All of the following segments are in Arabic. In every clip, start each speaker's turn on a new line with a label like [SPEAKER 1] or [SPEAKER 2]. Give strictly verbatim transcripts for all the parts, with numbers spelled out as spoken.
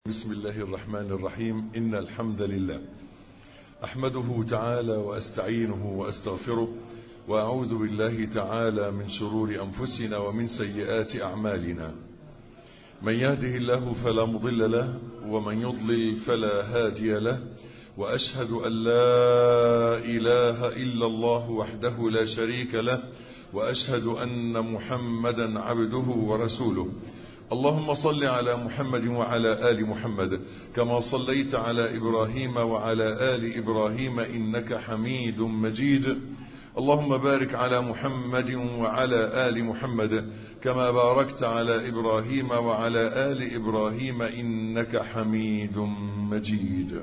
[SPEAKER 1] بسم الله الرحمن الرحيم. إن الحمد لله أحمده تعالى وأستعينه وأستغفره وأعوذ بالله تعالى من شرور أنفسنا ومن سيئات أعمالنا. من يهده الله فلا مضل له ومن يضلل فلا هادي له، وأشهد أن لا إله إلا الله وحده لا شريك له، وأشهد أن محمدا عبده ورسوله. اللهم صل على محمد وعلى آل محمد كما صليت على إبراهيم وعلى آل إبراهيم إنك حميد مجيد. اللهم بارك على محمد وعلى آل محمد كما باركت على إبراهيم وعلى آل إبراهيم إنك حميد مجيد.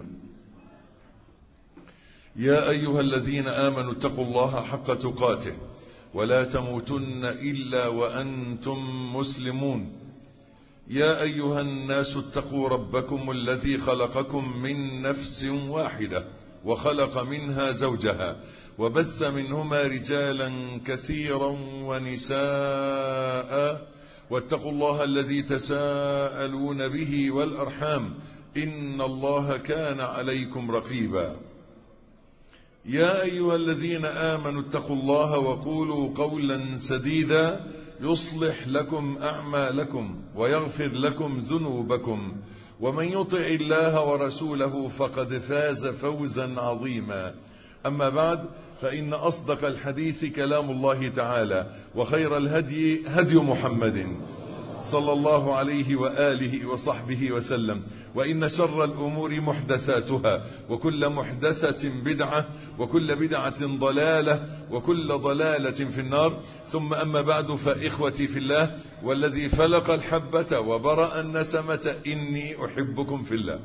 [SPEAKER 1] يا أيها الذين آمنوا اتقوا الله حق تقاته ولا تموتن إلا وأنتم مسلمون. يا أيها الناس اتقوا ربكم الذي خلقكم من نفس واحدة وخلق منها زوجها وبث منهما رجالا كثيرا ونساء، واتقوا الله الذي تساءلون به والأرحام إن الله كان عليكم رقيبا. يا أيها الذين آمنوا اتقوا الله وقولوا قولا سديدا يصلح لكم أعمالكم ويغفر لكم ذنوبكم، ومن يطع الله ورسوله فقد فاز فوزا عظيما. أما بعد، فإن أصدق الحديث كلام الله تعالى، وخير الهدي هدي محمد صلى الله عليه وآله وصحبه وسلم، وإن شر الأمور محدثاتها، وكل محدثة بدعة، وكل بدعة ضلالة، وكل ضلالة في النار. ثم أما بعد، فإخوتي في الله والذي فلق الحبة وبرأ النسمة إني أحبكم في الله،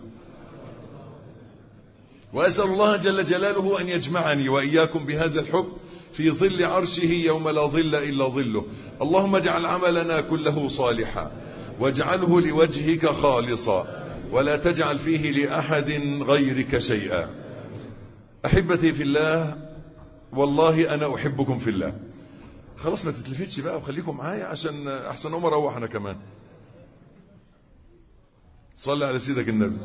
[SPEAKER 1] وأسأل الله جل جلاله أن يجمعني وإياكم بهذا الحب في ظل عرشه يوم لا ظل إلا ظله. اللهم اجعل عملنا كله صالحا واجعله لوجهك خالصا ولا تجعل فيه لأحد غيرك شيئا. أحبتي في الله، والله أنا أحبكم في الله. خلاص ما تتلفتش بقى وخليكم معايا عشان أحسن أمر أروح أنا كمان. صلى على سيدك النبي.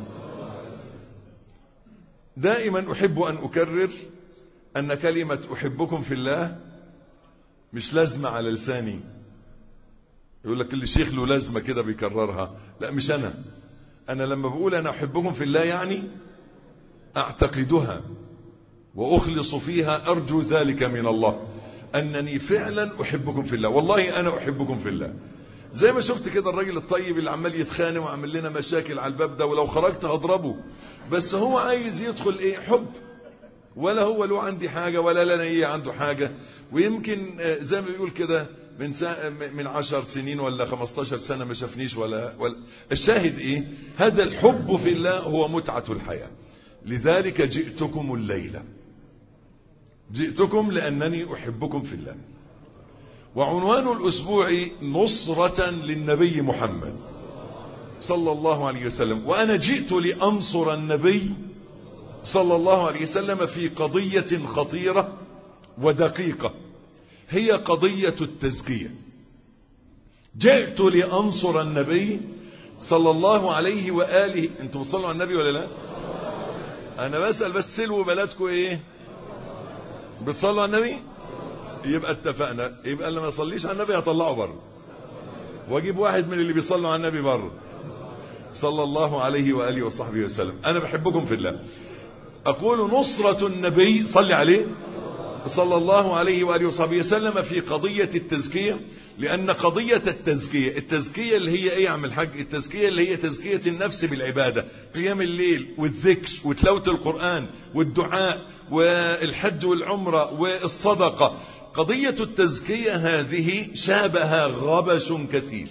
[SPEAKER 1] دائما أحب أن أكرر أن كلمة أحبكم في الله مش لازمة على لساني. يقول لك كل شيخ له لازمة كده بيكررها. لا، مش أنا. أنا لما بقول أنا أحبكم في الله يعني أعتقدها وأخلص فيها، أرجو ذلك من الله أنني فعلا أحبكم في الله. والله أنا أحبكم في الله. زي ما شفت كده الراجل الطيب اللي عمال يتخانق وعمل لنا مشاكل على الباب ده، ولو خرجت هضربه، بس هو عايز يدخل إيه؟ حب. ولا هو له عندي حاجة ولا لنا إيه عنده حاجة. ويمكن زي ما بيقول كده من من عشر سنين ولا خمستاشر سنة ما شافنيش ولا, ولا الشاهد إيه؟ هذا الحب في الله هو متعة الحياة. لذلك جئتكم الليلة، جئتكم لأنني أحبكم في الله. وعنوان الأسبوع نصرة للنبي محمد صلى الله عليه وسلم. وأنا جئت لأنصر النبي صلى الله عليه وسلم في قضية خطيرة ودقيقة، هي قضية التزكية. جئت لأنصر النبي صلى الله عليه وآله. انتم بتصلوا على النبي ولا لا؟ أنا بسأل بس، سلوا بلدكم إيه؟ بتصلوا على النبي؟ يبقى اتفقنا. يبقى اللي ما يصليش على النبي هطلعه بره، واجيب واحد من اللي بيصلوا على النبي بره صلى الله عليه وآله وصحبه وسلم. أنا بحبكم في الله. أقول نصرة النبي صلى عليه صلى الله عليه وآله وصحبه وسلم في قضية التزكية، لأن قضية التزكية التزكية اللي هي إيه يا عم الحاج؟ التزكية اللي هي تزكية النفس بالعبادة، قيام الليل والذكر وتلاوة القرآن والدعاء والحج والعمرة والصدقة. قضية التزكية هذه شابها غبش كثير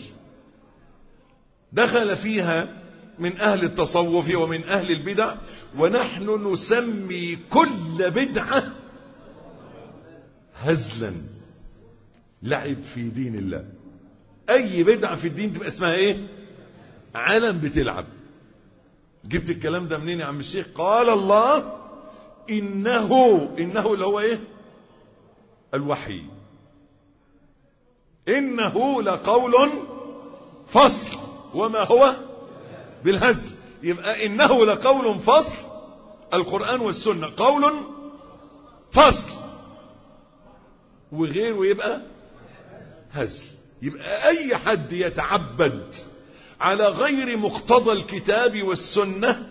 [SPEAKER 1] دخل فيها من أهل التصوف ومن أهل البدع، ونحن نسمي كل بدعة هزلا، لعب في دين الله. أي بدعة في الدين تبقى اسمها إيه؟ علم بتلعب. جبت الكلام ده منين يا عم الشيخ؟ قال الله إنه إنه اللي هو إيه؟ الوحي. إنه لقول فصل وما هو بالهزل. يبقى إنه لقول فصل. القرآن والسنة قول فصل، وغيره يبقى هزل. يبقى أي حد يتعبد على غير مقتضى الكتاب والسنة،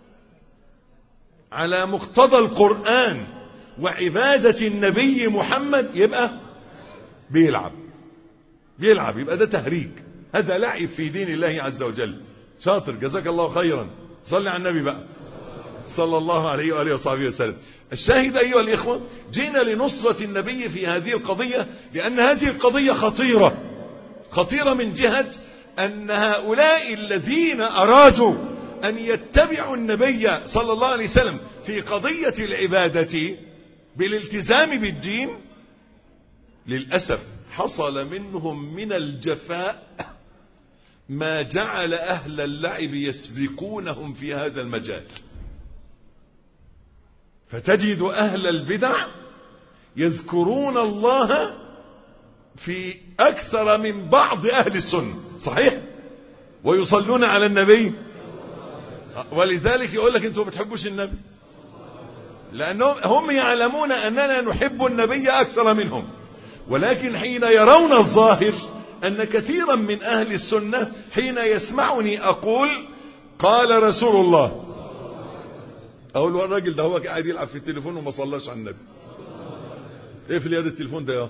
[SPEAKER 1] على مقتضى القرآن وعبادة النبي محمد، يبقى بيلعب بيلعب يبقى ده تهريج، هذا لعب في دين الله عز وجل. شاطر، جزاك الله خيرا. صلي على النبي بقى صلى الله عليه وآله وصحبه وسلم. الشاهد أيها الإخوة، جينا لنصرة النبي في هذه القضية، لأن هذه القضية خطيرة خطيرة من جهة أن هؤلاء الذين أرادوا أن يتبعوا النبي صلى الله عليه وسلم في قضية العبادة بالالتزام بالدين، للأسف حصل منهم من الجفاء ما جعل أهل اللعب يسبقونهم في هذا المجال. فتجد أهل البدع يذكرون الله في أكثر من بعض أهل السنة، صحيح، ويصلون على النبي، ولذلك يقول لك أنتم بتحبوش النبي، لأنهم هم يعلمون أننا نحب النبي أكثر منهم. ولكن حين يرون الظاهر أن كثيرا من أهل السنة حين يسمعني أقول قال رسول الله، أقول الراجل ده هو قاعد يلعب في التليفون وما صلاش على النبي. ايه في يد التليفون ده يا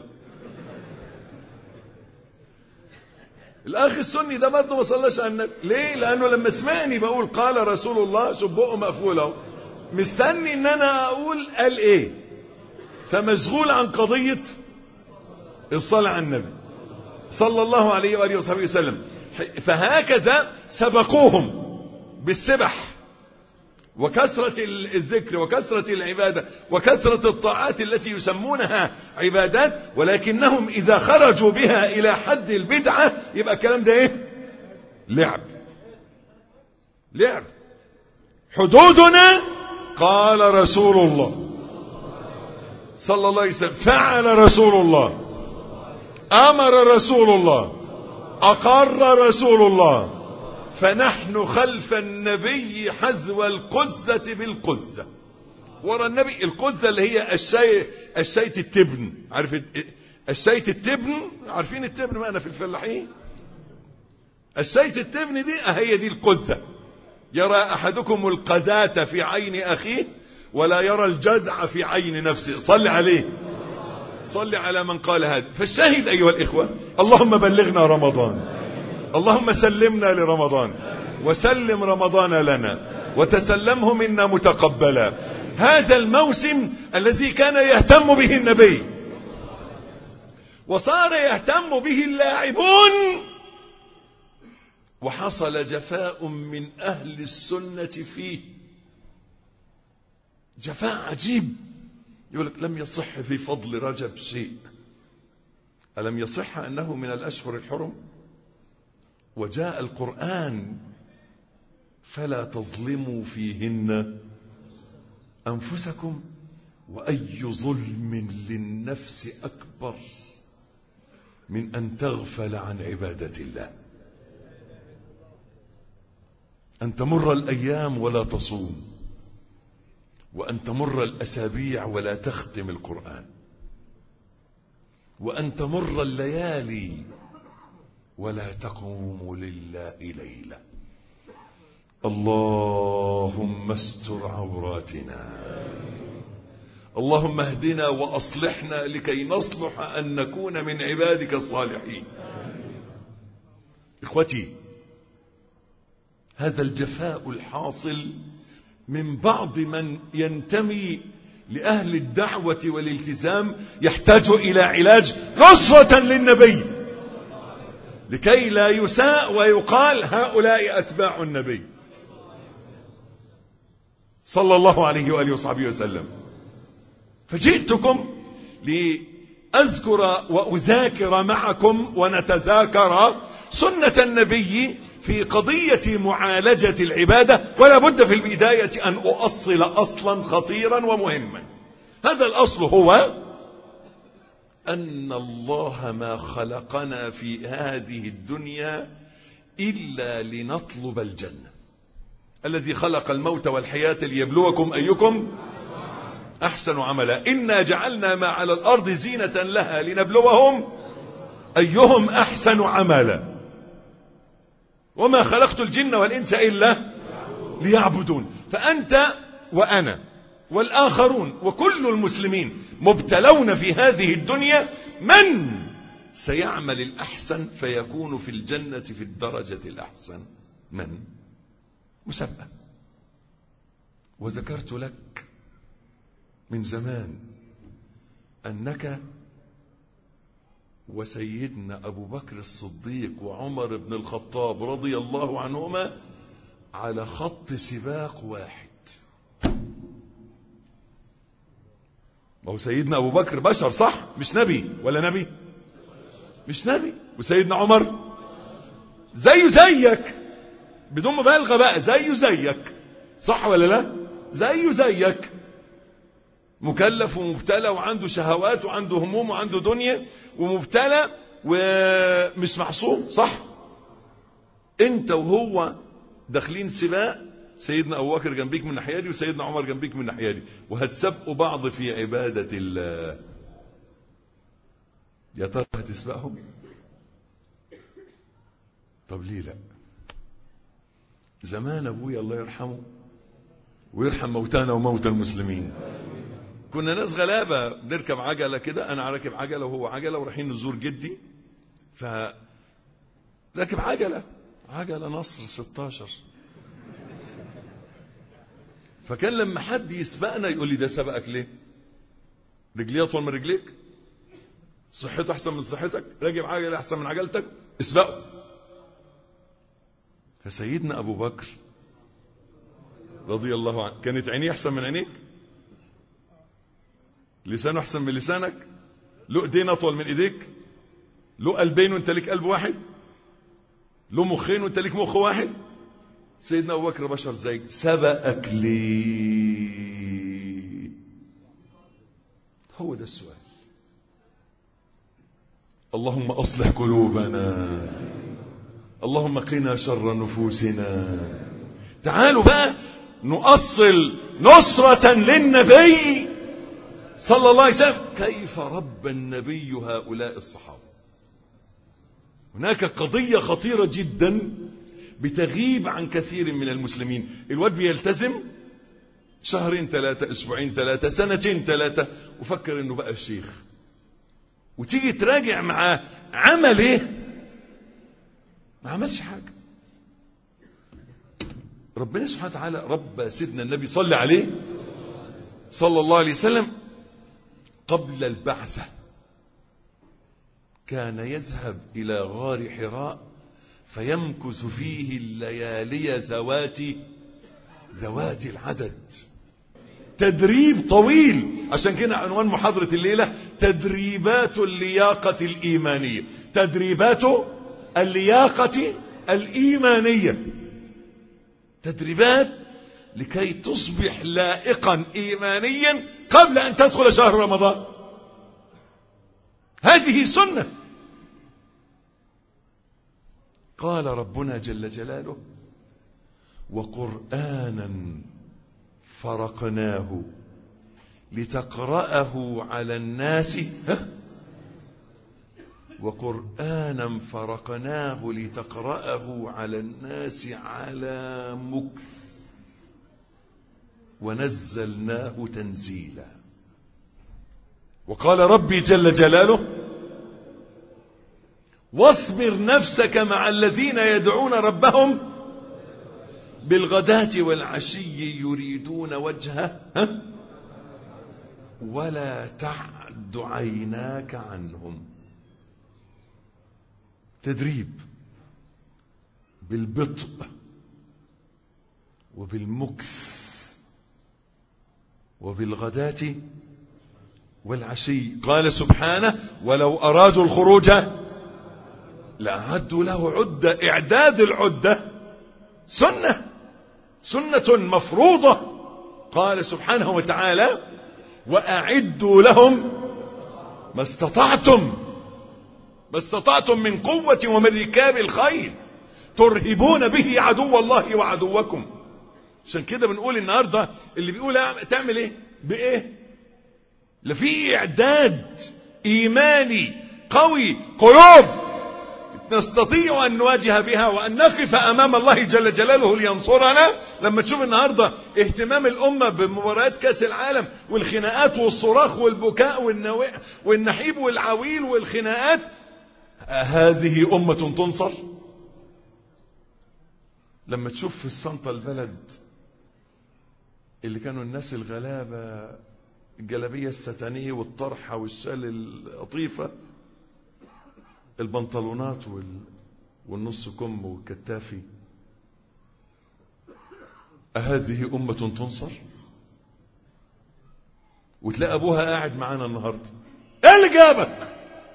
[SPEAKER 1] الأخ السني ده برضه ما صلاش على النبي. ليه؟ لأنه لما سمعني بقول قال رسول الله شوف بقه مقفول اهو، مستني ان انا اقول قال ايه، فمشغول عن قضية الصلاة على النبي صلى الله عليه وآله وصحبه وسلم. فهكذا سبقوهم بالسبح وكثرة الذكر وكثرة العبادة وكثرة الطاعات التي يسمونها عبادات، ولكنهم إذا خرجوا بها إلى حد البدعة يبقى الكلام ده إيه؟ لعب لعب. حدودنا قال رسول الله صلى الله عليه وسلم، فعل رسول الله، أمر رسول الله، أقر رسول الله، فنحن خلف النبي حذو القزة بالقزة. ورا النبي القزة اللي هي الشي الشيت التبن، عارف الشيت التبن؟ عارفين التبن معنا في الفلاحين؟ الشيت التبن دي هي دي القزة. يرى أحدكم القذاة في عين أخيه ولا يرى الجزع في عين نفسه. صل عليه، صل على من قال هذا. فالشاهد أيها الإخوة، اللهم بلغنا رمضان، اللهم سلمنا لرمضان، وسلم رمضان لنا، وتسلمه منا متقبلا. هذا الموسم الذي كان يهتم به النبي وصار يهتم به اللاعبون، وحصل جفاء من أهل السنة فيه، جفاء عجيب. يقول لك لم يصح في فضل رجب شيء. ألم يصح أنه من الأشهر الحرم؟ وجاء القرآن فلا تظلموا فيهن أنفسكم وأي ظلم للنفس أكبر من أن تغفل عن عبادة الله. أن تمر الأيام ولا تصوم، وأن تمر الأسابيع ولا تختم القرآن، وأن تمر الليالي ولا تقوم لله ليلة. اللهم استر عوراتنا، اللهم اهدنا وأصلحنا لكي نصلح أن نكون من عبادك الصالحين. إخوتي، هذا الجفاء الحاصل من بعض من ينتمي لأهل الدعوة والالتزام يحتاج إلى علاج نصرة للنبي، لكي لا يساء ويقال هؤلاء أتباع النبي صلى الله عليه وآله وصحبه وسلم. فجئتكم لأذكر وأذاكر معكم ونتذاكر سنة النبي في قضية معالجة العبادة. ولا بد في البداية أن أؤصل أصلا خطيرا ومهما. هذا الأصل هو أن الله ما خلقنا في هذه الدنيا إلا لنطلب الجنة. الذي خلق الموت والحياة ليبلوكم أيكم أحسن عملا إنا جعلنا ما على الأرض زينة لها لنبلوهم أيهم أحسن عملا وما خلقت الجن والإنس إلا ليعبدون. فأنت وأنا والآخرون وكل المسلمين مبتلون في هذه الدنيا، من سيعمل الأحسن فيكون في الجنة في الدرجة الأحسن؟ من؟ مسبب. وذكرت لك من زمان أنك وسيدنا أبو بكر الصديق وعمر بن الخطاب رضي الله عنهما على خط سباق واحد. ما هو سيدنا أبو بكر بشر صح؟ مش نبي ولا نبي؟ مش نبي. وسيدنا عمر زيه زيك بدون مبالغة بقى، زيه زيك صح ولا لا؟ زيه زيك، مكلف ومبتلى وعنده شهوات وعنده هموم وعنده دنيا ومبتلى ومش معصوم صح؟ انت وهو داخلين سباق، سيدنا ابو بكر جنبيك من الناحيه دي وسيدنا عمر جنبيك من الناحيه دي، وهتسابقوا بعض في عباده الله. يا ترى هتسبقهم؟ طب ليه لا؟ زمان ابويا الله يرحمه ويرحم موتانا وموتى المسلمين، كنا ناس غلابه بنركب عجله كده، انا راكب عجله وهو عجله ورايحين نزور جدي، ف راكب عجله عجله نصر ستاشر. فكان لما حد يسبقنا يقول لي ده سبقك ليه؟ رجليه اطول من رجليك؟ صحته احسن من صحتك؟ راكب عجله احسن من عجلتك؟ اسبقه. فسيدنا ابو بكر رضي الله عنه كانت عينيه احسن من عينيك؟ لسانه احسن من لسانك؟ له ايدين اطول من ايديك؟ له قلبين وانت ليك قلب واحد؟ له مخين وانت ليك مخ واحد؟ سيدنا ابو بكر بشر زيك، سبقك ليه؟ هو ده السؤال. اللهم اصلح قلوبنا، اللهم قنا شر نفوسنا. تعالوا بقى نؤصل نصرة للنبي صلى الله عليه وسلم. كيف رب النبي هؤلاء الصحابة؟ هناك قضية خطيرة جدا بتغيب عن كثير من المسلمين. الواد بيلتزم شهرين ثلاثة، اسبوعين ثلاثة، سنتين ثلاثة، وفكر انه بقى الشيخ، وتيجي تراجع معاه عمل ايه؟ ما عملش حاجة. ربنا سبحانه وتعالى رب سيدنا النبي صلى عليه صلى الله عليه وسلم قبل البعثة كان يذهب إلى غار حراء فيمكث فيه الليالي ذوات ذوات العدد، تدريب طويل. عشان كده عنوان محاضرة الليلة تدريبات اللياقة الإيمانية، تدريبات اللياقة الإيمانية، تدريبات لكي تصبح لائقا إيمانيا قبل أن تدخل شهر رمضان. هذه سنة. قال ربنا جل جلاله وقرآنا فرقناه لتقرأه على الناس وقرآنا فرقناه لتقرأه على الناس على مكث ونزلناه تنزيلا. وقال ربي جل جلاله واصبر نفسك مع الذين يدعون ربهم بالغداة والعشي يريدون وجهه ولا تعد عيناك عنهم. تدريب بالبطء وبالمكث وبالغداة والعشي. قال سبحانه ولو أرادوا الخروج لأعدوا له عدة. إعداد العدة سنة سنة مفروضة. قال سبحانه وتعالى وأعدوا لهم ما استطعتم ما استطعتم من قوة ومن ركاب الخيل ترهبون به عدو الله وعدوكم عشان كده بنقول النهاردة اللي بيقول تعمل ايه بايه؟ لا في اعداد ايماني قوي، قلوب نستطيع ان نواجه بها وان نقف امام الله جل جلاله لينصرنا. لما تشوف النهاردة اهتمام الامة بمباريات كاس العالم والخناقات والصراخ والبكاء والنحيب والعويل والخناقات، هذه امة تنصر؟ لما تشوف في الصنطة البلد اللي كانوا الناس الغلابة الجلابية الستانية والطرحة والشال القطيفة، البنطلونات وال... والنص كم والكتافي، أهذه أمة تنصر؟ وتلاقي أبوها قاعد معانا النهاردة، إيه اللي جابك؟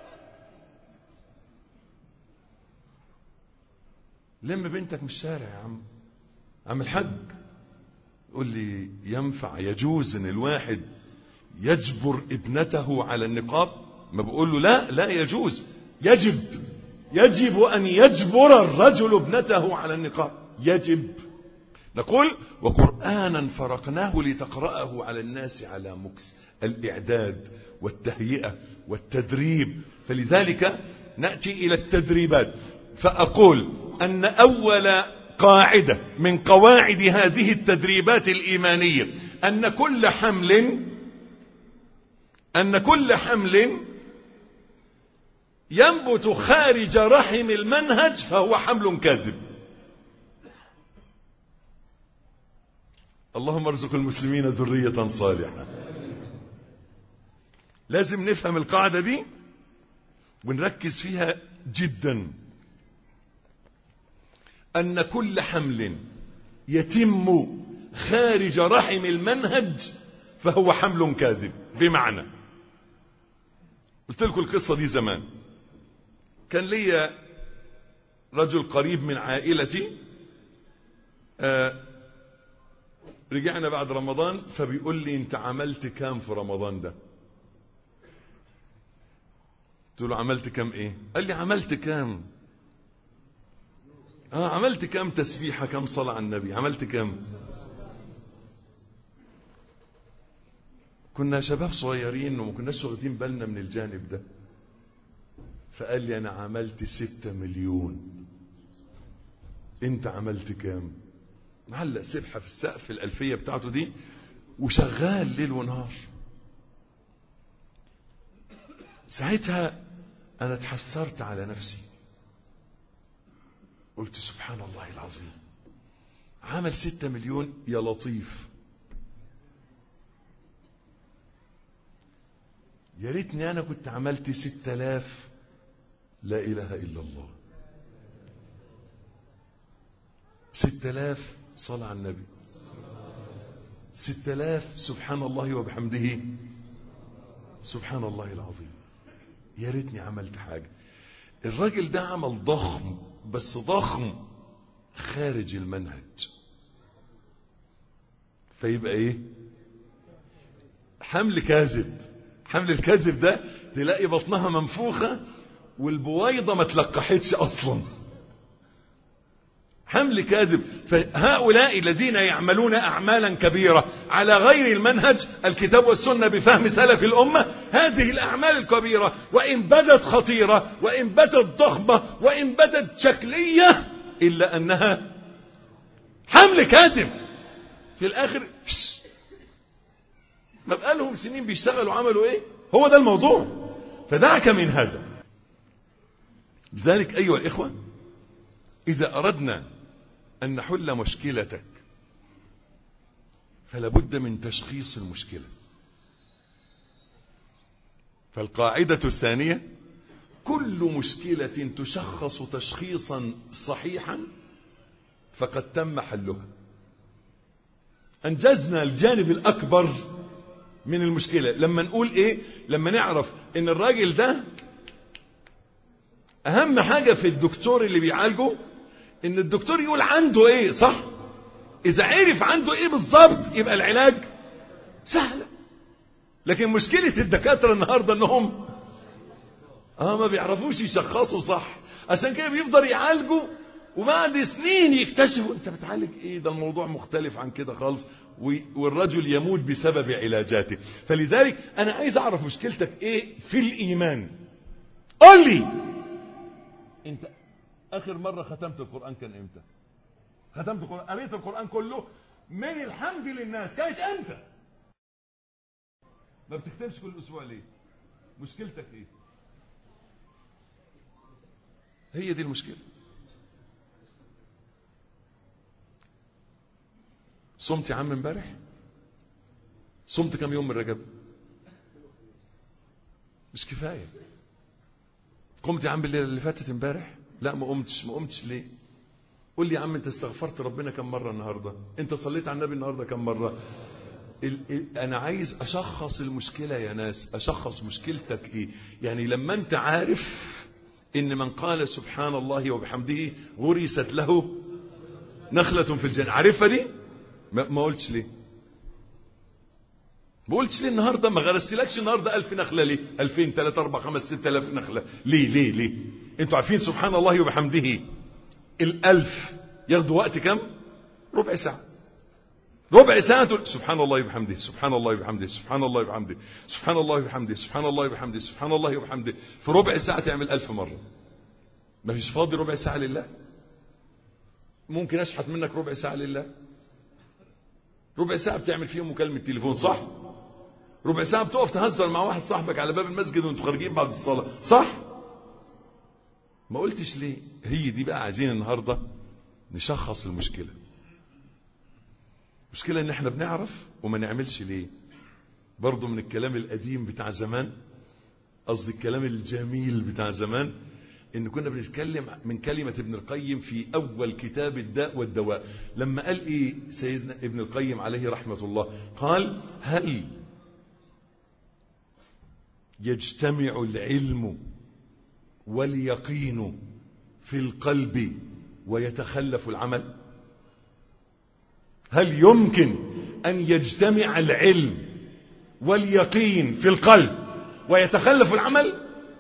[SPEAKER 1] لم بنتك من الشارع يا عم عم الحاج. يقول لي ينفع يجوز ان الواحد يجبر ابنته على النقاب؟ ما بقول له لا لا يجوز، يجب يجب ان يجبر الرجل ابنته على النقاب، يجب. نقول وقرآنا فرقناه لتقرأه على الناس على مكث، الإعداد والتهيئة والتدريب. فلذلك نأتي إلى التدريبات، فأقول أن أول قاعدة من قواعد هذه التدريبات الإيمانية أن كل حمل أن كل حمل ينبت خارج رحم المنهج فهو حمل كاذب. اللهم ارزق المسلمين ذرية صالحة. لازم نفهم القاعدة دي ونركز فيها جدا، أن كل حمل يتم خارج رحم المنهج فهو حمل كاذب. بمعنى، قلت لكم القصة دي زمان، كان لي رجل قريب من عائلتي، آه رجعنا بعد رمضان فبيقول لي انت عملت كام في رمضان ده؟ قلت له عملت كام ايه؟ قال لي عملت كام؟ اه عملت كام تسبيحة، كام صلاة على النبي، عملت كام؟ كنا شباب صغيرين وما كناش واخدين بالنا من الجانب ده. فقال لي انا عملت ستة مليون. انت عملت كام؟ معلق سبحة في السقف الألفية بتاعته دي وشغال ليل ونهار. ساعتها انا اتحسرت على نفسي، قلت سبحان الله العظيم، عمل ستة مليون يا لطيف، يا ريتني انا كنت عملت ستة آلاف. لا اله الا الله، ستة آلاف صلاة على النبي، ستة آلاف سبحان الله وبحمده سبحان الله العظيم. يا ريتني عملت حاجة. الراجل ده عمل ضخم، بس ضخم خارج المنهج، فيبقى ايه؟ حمل كاذب. حمل الكاذب ده تلاقي بطنها منفوخة والبويضة ما تلقحتش اصلا، حمل كاذب. فهؤلاء الذين يعملون أعمالا كبيرة على غير المنهج الكتاب والسنة بفهم سلف الأمة، هذه الأعمال الكبيرة وإن بدت خطيرة وإن بدت ضخمة وإن بدت شكلية إلا أنها حمل كاذب. في الآخر ما بقى لهم سنين بيشتغلوا عملوا إيه؟ هو ده الموضوع. فدعك من هذا. لذلك أيها الإخوة، إذا أردنا أن نحل مشكلتك فلا بد من تشخيص المشكلة. فالقاعدة الثانية: كل مشكلة تشخص تشخيصا صحيحا فقد تم حلها. أنجزنا الجانب الأكبر من المشكلة. لما نقول إيه؟ لما نعرف إن الراجل ده أهم حاجة في الدكتور اللي بيعالجه إن الدكتور يقول عنده إيه، صح؟ إذا عرف عنده إيه بالضبط يبقى العلاج سهل. لكن مشكلة الدكاترة النهاردة إنهم آه ما بيعرفوش يشخصوا صح، عشان كده بيفضل يعالجوا وبعد سنين يكتشفوا انت بتعالج ايه، ده الموضوع مختلف عن كده خالص، والرجل يموت بسبب علاجاته. فلذلك انا عايز اعرف مشكلتك ايه في الايمان. قل لي انت اخر مرة ختمت القرآن كان امتى؟ ختمت القرآن، قريت القرآن كله من الحمد للناس كانت امتى؟ ما بتختمش كل اسبوع ليه؟ مشكلتك ايه؟ هي دي المشكلة. صمت يا عم امبارح؟ صمت كم يوم من رجب؟ مش كفاية. قمت يا عم الليلة اللي فاتت امبارح؟ لا ما قمتش. ما قمتش ليه؟ قول لي يا عم انت استغفرت ربنا كم مرة النهاردة؟ انت صليت على النبي النهاردة كم مرة؟ ال ال انا عايز اشخص المشكلة يا ناس، اشخص مشكلتك ايه. يعني لما انت عارف ان من قال سبحان الله وبحمده غرست له نخلة في الجنة، عارفها دي؟ ما, ما قلتش ليه؟ ما قلتش ليه النهاردة؟ ما غرستلكش النهاردة ألف نخلة ليه؟ ألفين ثلاثة أربعة خمس ستة آلاف نخلة ليه ليه ليه؟ انتوا عارفين سبحان الله وبحمده الألف ياخدوا وقت كم؟ ربع ساعة. ربع ساعة تقول سبحان الله وبحمده سبحان الله وبحمده سبحان الله وبحمده سبحان الله وبحمده سبحان الله وبحمده سبحان الله وبحمده. في ربع ساعة تعمل ألف مرة. ما فيش فاضي ربع ساعة لله؟ ممكن أشحت منك ربع ساعة لله؟ ربع ساعة بتعمل فيهم مكالمة تليفون صح؟ ربع ساعة بتقف تهزر مع واحد صاحبك على باب المسجد وانتوا خارجين بعد الصلاة صح؟ ما قلتش ليه؟ هي دي بقى عايزين النهاردة نشخص المشكلة. مشكلة ان احنا بنعرف وما نعملش ليه. برضو من الكلام القديم بتاع زمان، قصدي الكلام الجميل بتاع زمان، ان كنا بنتكلم من كلمة ابن القيم في اول كتاب الداء والدواء. لما قال ايه سيدنا ابن القيم عليه رحمة الله؟ قال هل يجتمع العلم واليقين في القلب ويتخلف العمل؟ هل يمكن أن يجتمع العلم واليقين في القلب ويتخلف العمل؟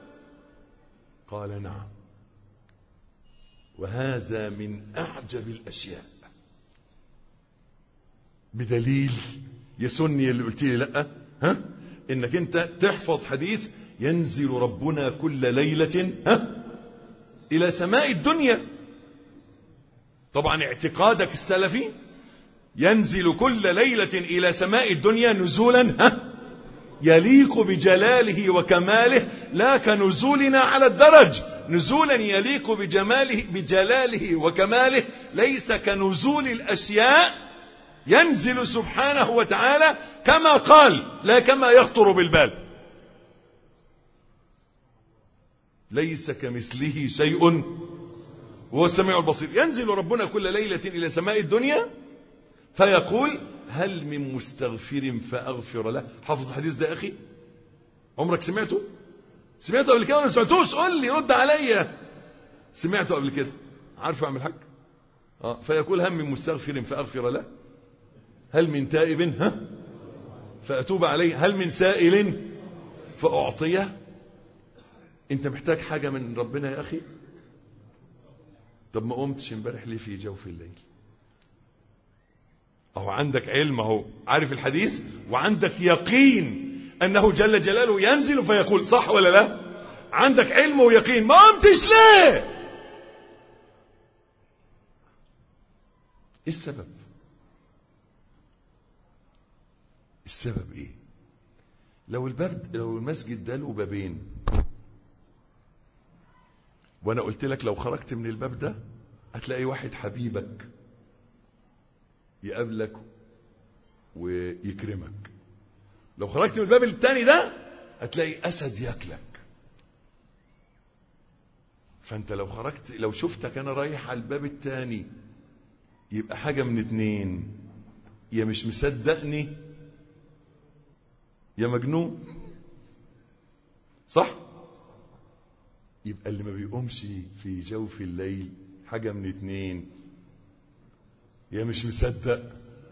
[SPEAKER 1] قال نعم، وهذا من أعجب الأشياء. بدليل يسني اللي قلت لي لا ها إنك أنت تحفظ حديث ينزل ربنا كل ليلة ها إلى سماء الدنيا. طبعا اعتقادك السلفي ينزل كل ليلة إلى سماء الدنيا نزولا ها يليق بجلاله وكماله، لا كنزولنا على الدرج، نزولا يليق بجماله بجلاله وكماله، ليس كنزول الأشياء. ينزل سبحانه وتعالى كما قال لا كما يخطر بالبال. ليس كمثله شيء وهو السميع البصير. ينزل ربنا كل ليلة إلى سماء الدنيا فيقول هل من مستغفر فأغفر له. حافظ الحديث ده يا أخي؟ عمرك سمعته؟ سمعته قبل كده ولا سمعتوش؟ قول لي رد عليا. سمعته قبل كده؟ عارفه أعمل حاجة؟ آه. فيقول هل من مستغفر فأغفر له، هل من تائب ها فأتوب عليه، هل من سائل فأعطيه. انت محتاج حاجة من ربنا يا أخي؟ طب ما قمتش امبارح ليه في جوف الليل؟ اهو عندك علم، اهو عارف الحديث وعندك يقين انه جل جلاله ينزل فيقول صح ولا لا؟ عندك علم ويقين، ما قمتش ليه؟ ايه السبب؟ السبب ايه؟ لو الباب لو المسجد ده له بابين وانا قلت لك لو خرجت من الباب ده هتلاقي واحد حبيبك يقابلك ويكرمك، لو خرجت من الباب الثاني ده هتلاقي اسد ياكلك. فانت لو خرجت لو شفتك انا رايح على الباب الثاني يبقى حاجه من اتنين، يا مش مصدقني يا مجنون، صح؟ يبقى اللي ما بيقومش في جوف الليل حاجه من اتنين، يا مش مصدق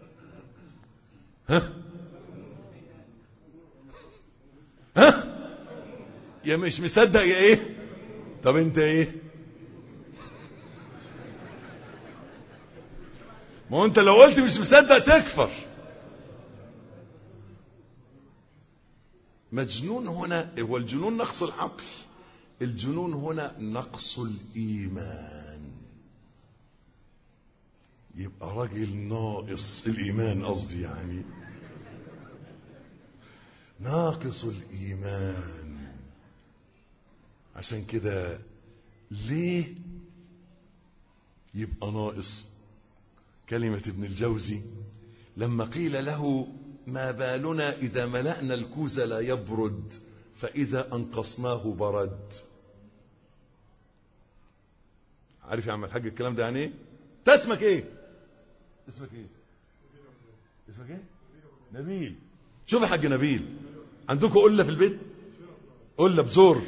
[SPEAKER 1] ها ها يا مش مصدق يا ايه؟ طب انت ايه؟ ما هو انت لو قلت مش مصدق تكفر. مجنون هنا هو الجنون نقص العقل، الجنون هنا نقص الإيمان. يبقى راجل ناقص الإيمان، قصدي يعني ناقص الإيمان. عشان كده ليه يبقى ناقص؟ كلمة ابن الجوزي لما قيل له ما بالنا إذا ملأنا الكوز لا يبرد فإذا أنقصناه برد. عارف يا عم الحاج الكلام ده يعني ايه؟ انت اسمك ايه؟ اسمك ايه؟ اسمك ايه؟ نبيل. شوف يا حاج نبيل، عندكم قلة في البيت؟ قلة بزور،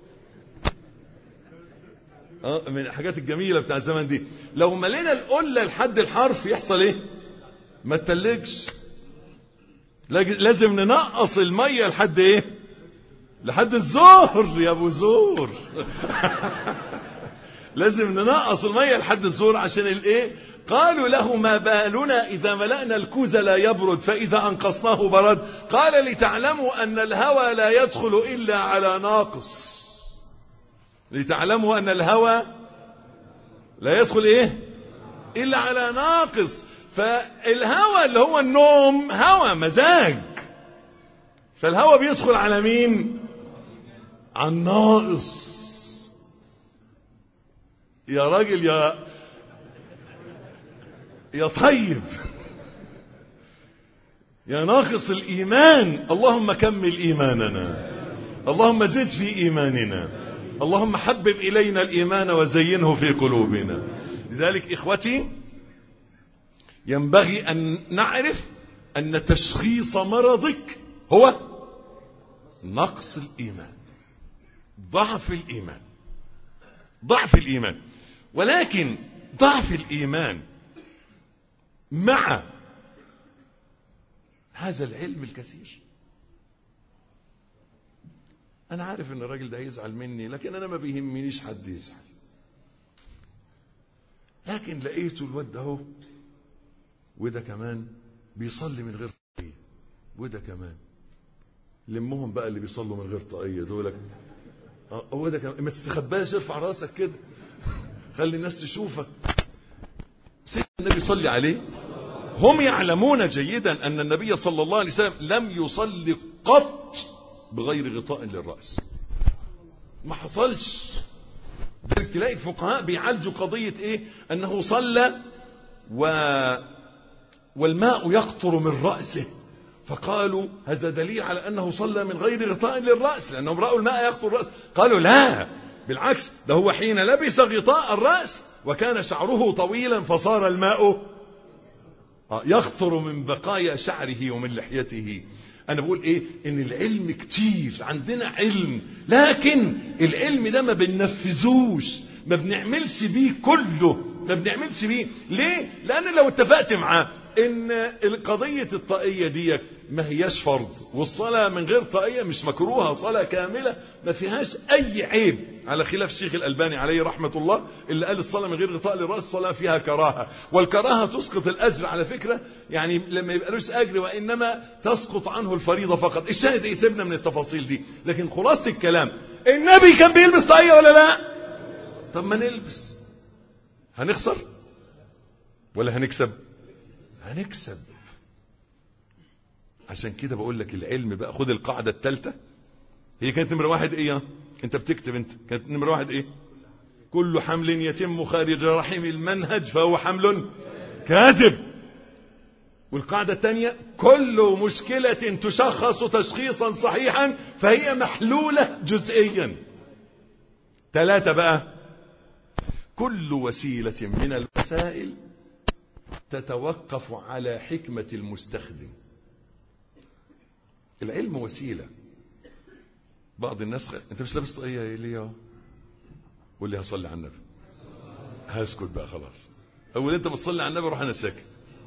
[SPEAKER 1] اه من الحاجات الجميلة بتاع الزمن دي. لو ملينا القلة لحد الحرف يحصل ايه؟ ما تتلجش. لازم ننقص المية لحد ايه؟ لحد الزور يا ابو زور. لازم ننقص المية لحد الزور عشان الايه؟ قالوا له ما بالنا إذا ملأنا الكوز لا يبرد فإذا أنقصناه برد. قال لتعلموا أن الهوى لا يدخل إلا على ناقص. لتعلموا أن الهوى لا يدخل إيه؟ إلا على ناقص. فالهوى اللي هو النوم هوى مزاج، فالهوى بيدخل على مين؟ على الناقص. يا راجل يا يا طيب يا ناقص الإيمان، اللهم كمل إيماننا، اللهم زد في إيماننا، اللهم حبب إلينا الإيمان وزينه في قلوبنا. لذلك إخوتي ينبغي أن نعرف أن تشخيص مرضك هو نقص الإيمان، ضعف الإيمان، ضعف الإيمان. ولكن ضعف الإيمان مع هذا العلم الكثير. أنا عارف أن الراجل ده هيزعل مني، لكن أنا ما بيهمنيش حد يزعل. لكن لقيته الواد ده هو وده كمان بيصلي من غير طاقية، وده كمان لمهم بقى اللي بيصلوا من غير طاقية دولك. اه وده كمان ما تستخباش، ارفع راسك كده خلي الناس تشوفك. سيدنا النبي صلي عليه. هم يعلمون جيدا أن النبي صلى الله عليه وسلم لم يصلي قط بغير غطاء للرأس، ما حصلش. ذلك تلاقي الفقهاء بيعالجوا قضية ايه؟ أنه صلى و... والماء يقطر من رأسه، فقالوا هذا دليل على أنه صلى من غير غطاء للرأس، لأنهم رأوا الماء يقطر الرأس. قالوا لا، بالعكس، ده هو حين لبس غطاء الرأس وكان شعره طويلا فصار الماء يقطر من بقايا شعره ومن لحيته. أنا بقول إيه؟ إن العلم كتير، عندنا علم، لكن العلم ده ما بننفذوش، ما بنعملش بيه كله، ما بنعملش بيه. ليه؟ لأن لو اتفقت معاه إن القضية الطاقية دي ما هياش فرض، والصلاة من غير طاقية مش مكروهة، صلاة كاملة ما فيهاش أي عيب، على خلاف الشيخ الألباني عليه رحمة الله اللي قال الصلاة من غير غطاء للرأس صلاة فيها كراهة، والكراهة تسقط الأجر على فكرة، يعني لما يبقى لوش أجر وإنما تسقط عنه الفريضة فقط. الشاهد إيه؟ سيبنا من التفاصيل دي، لكن خلاصة الكلام النبي كان بيلبس طاقية ولا لا؟ طب ما نلبس، هنخسر ولا هنكسب؟ هنكسب. عشان كده بقول لك العلم بقى، خد القاعدة الثالثة، هي كانت نمرة واحد ايه؟ انت بتكتب، انت كانت نمرة واحد ايه؟ كل حمل يتم خارج رحم المنهج فهو حمل كاذب. والقاعدة الثانية كل مشكلة تشخص تشخيصا صحيحا فهي محلولة جزئيا. ثلاثة بقى، كل وسيلة من الوسائل تتوقف على حكمة المستخدم. العلم وسيلة. بعض الناس خ... انت مش لابس طاقية ليه؟ قول لي هصلي على النبي، هسكت بقى خلاص. اول انت بتصلي على النبي روح انا ساكت.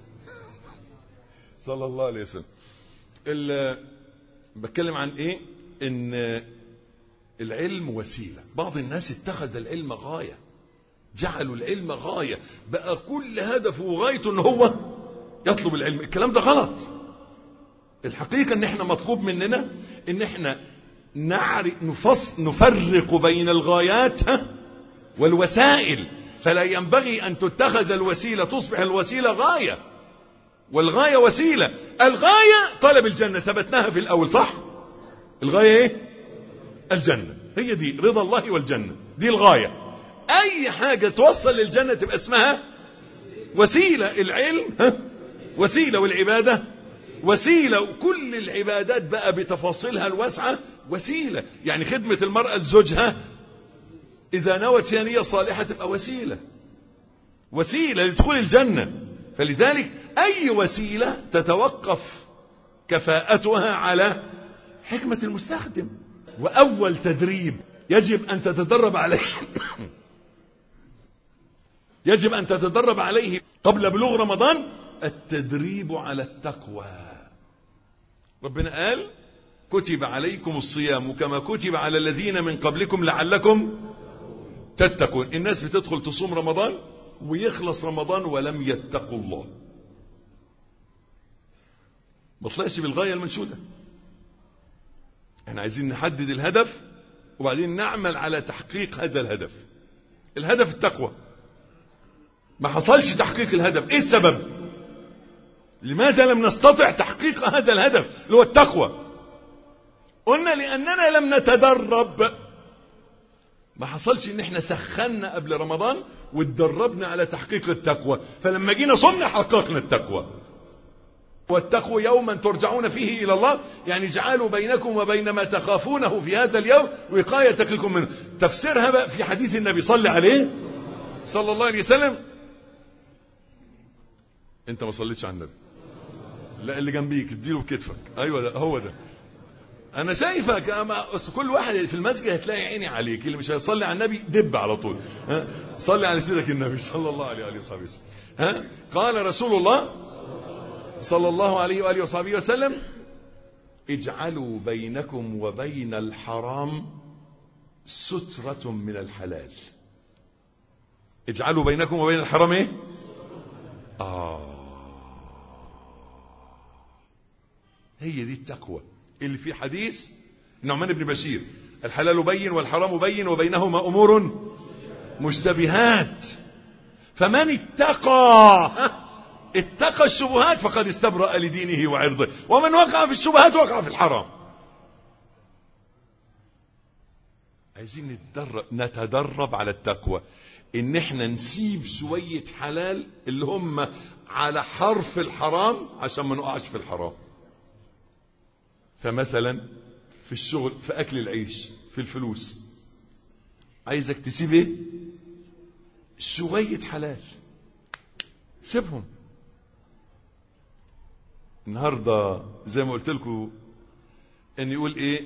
[SPEAKER 1] صلى الله عليه وسلم. ال... بتكلم عن ايه؟ ان العلم وسيلة. بعض الناس اتخذ العلم غاية، جعلوا العلم غاية، بقى كل هدفه وغايته ان هو يطلب العلم. الكلام ده غلط. الحقيقة ان احنا مطلوب مننا ان احنا نعرف نفص نفرق بين الغايات والوسائل. فلا ينبغي ان تتخذ الوسيلة تصبح الوسيلة غاية والغاية وسيلة. الغاية طلب الجنة، ثبتناها في الاول صح؟ الغاية ايه؟ الجنة، هي دي رضا الله والجنة، دي الغاية. اي حاجة توصل للجنة تبقى اسمها وسيلة. العلم ها وسيلة، والعبادة وسيلة، وكل العبادات بقى بتفاصيلها الواسعة وسيلة. يعني خدمة المرأة لزوجها إذا نوت فيها نية صالحة تبقى وسيلة، وسيلة لدخول الجنة. فلذلك أي وسيلة تتوقف كفاءتها على حكمة المستخدم. وأول تدريب يجب أن تتدرب عليه يجب أن تتدرب عليه قبل بلوغ رمضان التدريب على التقوى. ربنا قال كتب عليكم الصيام كما كتب على الذين من قبلكم لعلكم تتقون. الناس بتدخل تصوم رمضان ويخلص رمضان ولم يتقوا الله، ما طلعش بالغاية المنشودة. احنا عايزين نحدد الهدف وبعدين نعمل على تحقيق هذا الهدف. الهدف التقوى، ما حصلش تحقيق الهدف. ايه السبب؟ لماذا لم نستطع تحقيق هذا الهدف اللي هو التقوى؟ قلنا لأننا لم نتدرب. ما حصلش ان احنا سخنا قبل رمضان واتدربنا على تحقيق التقوى، فلما جينا صمنا حققنا التقوى. واتقوا يوما ترجعون فيه إلى الله، يعني اجعلوا بينكم وبين ما تخافونه في هذا اليوم وقاية لكم منه. تفسيرها بقى في حديث النبي صلى عليه صلى الله عليه وسلم. انت ما صليتش على النبي؟ لا، اللي جنبيك اديله بكتفك. ايوه ده هو ده. انا شايفك اما كل واحد في المسجد هتلاقي عيني عليك. اللي مش هيصلي على النبي دب على طول. ها صلي على سيدك النبي صلى الله عليه واله وصحبه وسلم. ها قال رسول الله صلى الله عليه واله وصحبه وسلم اجعلوا بينكم وبين الحرام سترة من الحلال. اجعلوا بينكم وبين الحرام ايه؟ آه هي دي التقوى اللي في حديث النعمان بن بشير الحلال بين والحرام بين وبينهما أمور مشتبهات فمن اتقى اتقى الشبهات فقد استبرأ لدينه وعرضه ومن وقع في الشبهات وقع في الحرام. عايزين نتدرب نتدرب على التقوى، ان احنا نسيب شوية حلال اللي هم على حرف الحرام عشان ما نقعش في الحرام. فمثلا في الشغل، في اكل العيش، في الفلوس، عايزك تسيب ايه؟ شوية حلال سيبهم. النهاردة زي ما قلت لكم ان يقول ايه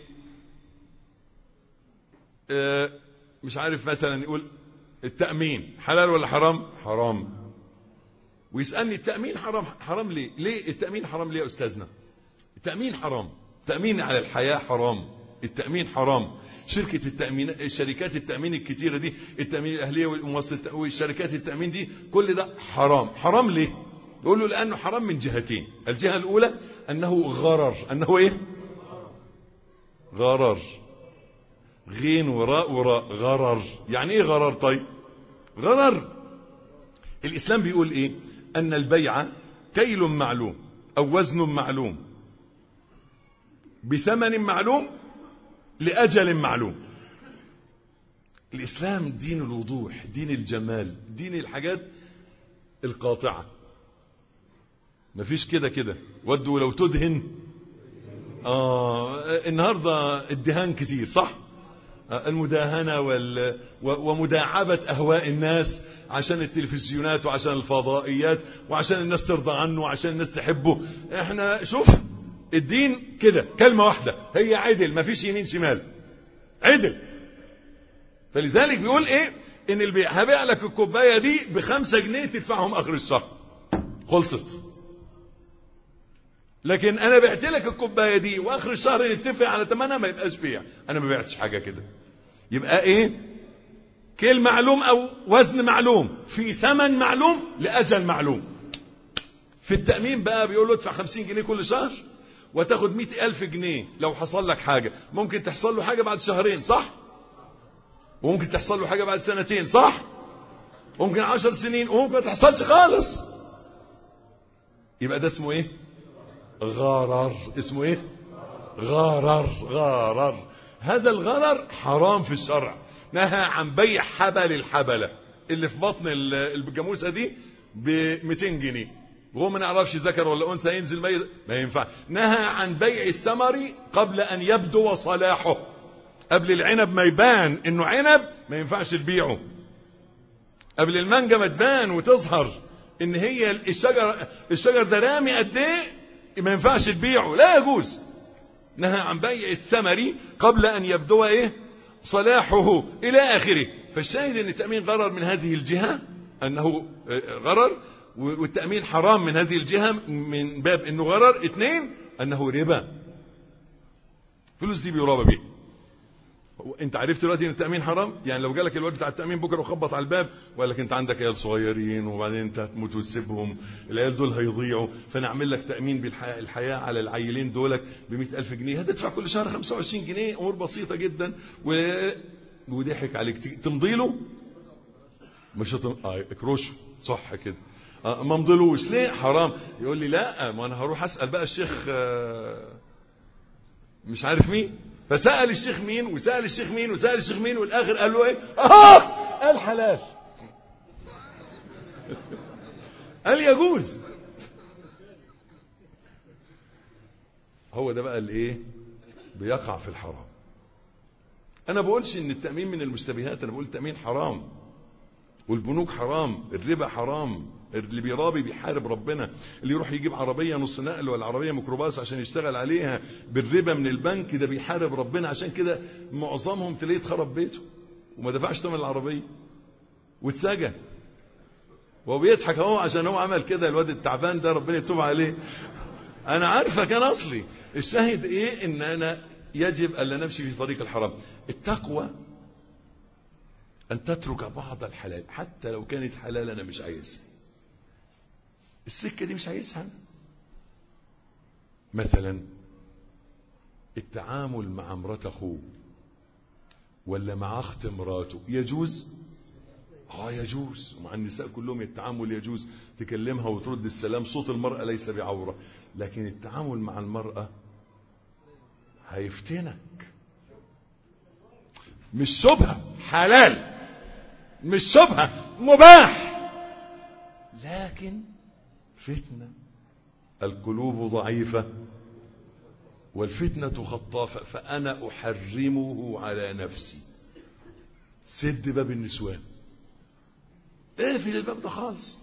[SPEAKER 1] اه مش عارف، مثلا يقول التأمين حلال ولا حرام؟ حرام. ويسألني التأمين حرام حرام ليه؟ ليه التأمين حرام ليه يا أستاذنا؟ التأمين حرام، التأمين على الحياة حرام، التأمين حرام. شركة التأمين، شركات التأمين الكتيرة دي، التأمين الأهلية والشركات التأمين دي، كل ده حرام. حرام ليه؟ يقول له لأنه حرام من جهتين. الجهة الأولى أنه غرر. أنه إيه؟ غرر. غين وراء وراء غرر. يعني إيه غرر؟ طيب غرر الإسلام بيقول إيه؟ أن البيع كيل معلوم أو وزن معلوم بثمن معلوم لأجل معلوم. الإسلام دين الوضوح، دين الجمال، دين الحاجات القاطعة. مفيش كده كده ودوا لو تدهن. آه النهاردة الدهان كتير صح؟ آه المداهنة وال... ومداعبة أهواء الناس عشان التلفزيونات وعشان الفضائيات وعشان الناس ترضى عنه وعشان الناس تحبه. احنا شوف الدين كده كلمة واحدة هي عدل، مفيش يمين شمال، عدل. فلذلك بيقول ايه؟ ان البيع هبيع لك الكوباية دي بخمسة جنيه تدفعهم اخر الشهر، خلصت. لكن انا بعت لك الكوباية دي واخر الشهر نتفق على ثمنها، ما يبقاش بيع. انا ما بعتش حاجة كده. يبقى ايه؟ كيل معلوم أو وزن معلوم في ثمن معلوم لأجل معلوم. في التأمين بقى بيقول له ادفع خمسين جنيه كل شهر وتاخد مئة ألف جنيه لو حصل لك حاجة. ممكن تحصل له حاجة بعد شهرين صح؟ وممكن تحصل له حاجة بعد سنتين صح؟ ممكن عشر سنين وممكن ما تحصلش خالص. يبقى ده اسمه ايه؟ غرر. اسمه ايه؟ غرر. غرر. هذا الغرر حرام في الشرع. نهى عن بيع حبل الحبلة اللي في بطن الجاموسة دي ب مئتين جنيه وهو ما نعرفش ذكر ولا انثى ينزل ميت، ما ينفع. نهى عن بيع الثمر قبل ان يبدو صلاحه. قبل العنب ما يبان انه عنب ما ينفعش تبيعه. قبل المانجا ما تبان وتظهر ان هي الشجر الشجر ده رامي قد ايه ما ينفعش تبيعه، لا يجوز. نهى عن بيع الثمر قبل ان يبدو ايه صلاحه الى اخره. فالشاهد ان التأمين غرر من هذه الجهة انه غرر، والتأمين حرام من هذه الجهة من باب انه غرر. اثنين انه ربا. فلوس دي بيرابى بيه. انت عرفت دلوقتي ان التأمين حرام؟ يعني لو جالك الواد بتاع التأمين بكره وخبط على الباب وقال لك انت عندك عيال صغيرين وبعدين انت هتموت وتسيبهم، العيال دول هيضيعوا، فانا اعمل لك تأمين بالحياة على العيلين دولك ب مئة ألف جنيه، هتدفع كل شهر خمسة وعشرين جنيه، امور بسيطة جدا، و... وضحك عليك تمضي له مش هتم... اه اكروشه صح كده. اه ما مضلوش ليه؟ حرام. يقول لي لا ما انا هروح اسال بقى الشيخ آه مش عارف مين، فسأل الشيخ مين وسأل الشيخ مين وسأل الشيخ مين والاخر قال له ايه؟ اه قال حلال. قال يجوز. هو ده بقى الايه بيقع في الحرام. انا بقولش ان التأمين من المشتبهات، انا بقول التأمين حرام والبنوك حرام، الربا حرام، اللي بيرابي بيحارب ربنا، اللي يروح يجيب عربية نص نقل ولا عربية ميكروباص عشان يشتغل عليها بالربا من البنك ده بيحارب ربنا. عشان كده معظمهم تلاقيه اتخرب بيته وما دفعش ثمن العربية واتسجن وهو بيضحك اهو عشان هو عمل كده. الواد التعبان ده ربنا يتوب عليه، انا عارفه كان اصلي. الشاهد ايه؟ ان انا يجب الا نمشي في طريق الحرام. التقوى ان تترك بعض الحلال حتى لو كانت حلال انا مش عايزها، السكة دي مش عايزها. مثلا التعامل مع امرأة اخوه ولا مع اخت مراته يجوز؟ اه يجوز. ومع النساء كلهم التعامل يجوز، تكلمها وترد السلام، صوت المرأة ليس بعورة. لكن التعامل مع المرأة هيفتنك. مش شبهة، حلال، مش شبهة، مباح، لكن فتنة. القلوب ضعيفة والفتنة خطافة، فأنا أحرمه على نفسي. سد باب النسوان، اقفل الباب ده خالص.